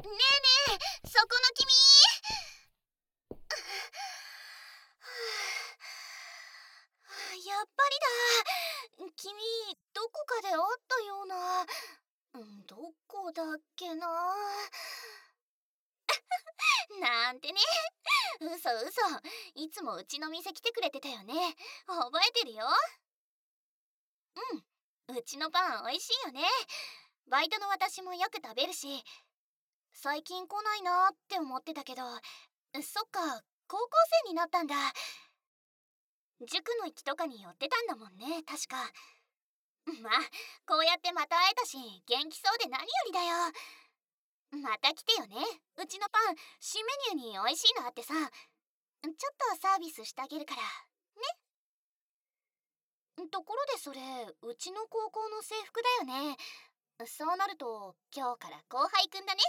ねえねえ、そこの君。やっぱりだ。君、どこかで会ったような。どこだっけな。なんてね。嘘嘘。いつもうちの店来てくれてたよね。覚えてるよ。うちのパン美味しいよね。バイトの私もよく食べるし。最近来ないなって思ってたけど、そっか、高校生になったんだ。塾の行きとかに寄ってたんだもんね、確か。まあ、こうやってまた会えたし、元気そうで何よりだよ。また来てよね。うちのパン、新メニューに美味しいのあってさ、ちょっとサービスしてあげるから。ね。ところでそれ、うちの高校の制服だよね。そうなると、今日から後輩くんだね。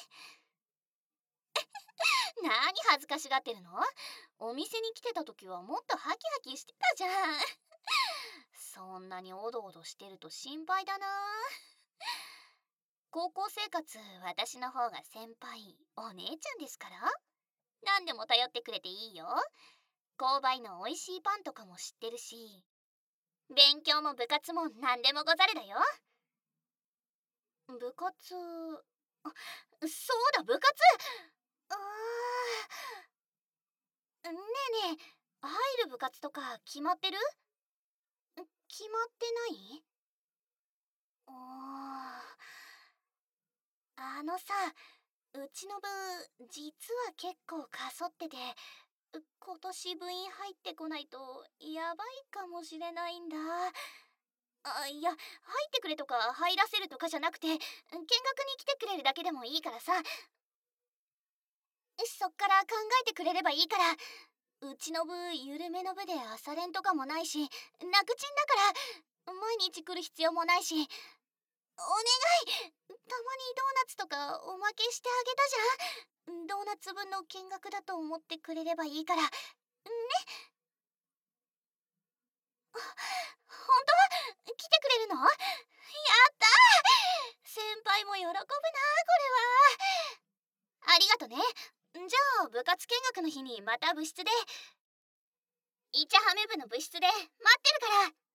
何恥ずかしがってるの？お店に来てた時はもっとハキハキしてたじゃん。そんなにおどおどしてると心配だな。高校生活、私の方が先輩、お姉ちゃんですから。何でも頼ってくれていいよ。購買の美味しいパンとかも知ってるし、勉強も部活も何でもござるだよ。部活、そうだ、部活。あねえねえ、入る部活とか決まってる？決まってない？あのさ、うちの部、実は結構かそってて、今年部員入ってこないとやばいかもしれないんだ。いや、入ってくれとか入らせるとかじゃなくて、見学に来てくれるだけでもいいからさ、そっから考えてくれればいいから。うちの部、緩めの部で朝練とかもないし、楽ちんだから、毎日来る必要もないし、お願い、たまにドーナツとかおまけしてあげたじゃん。ドーナツ分の見学だと思ってくれればいいから。ね。本当？来てくれるの？やったー。先輩も喜ぶな、これは。ありがとね。じゃあ部活見学の日にまた部室で、イチャハメ部の部室で待ってるから。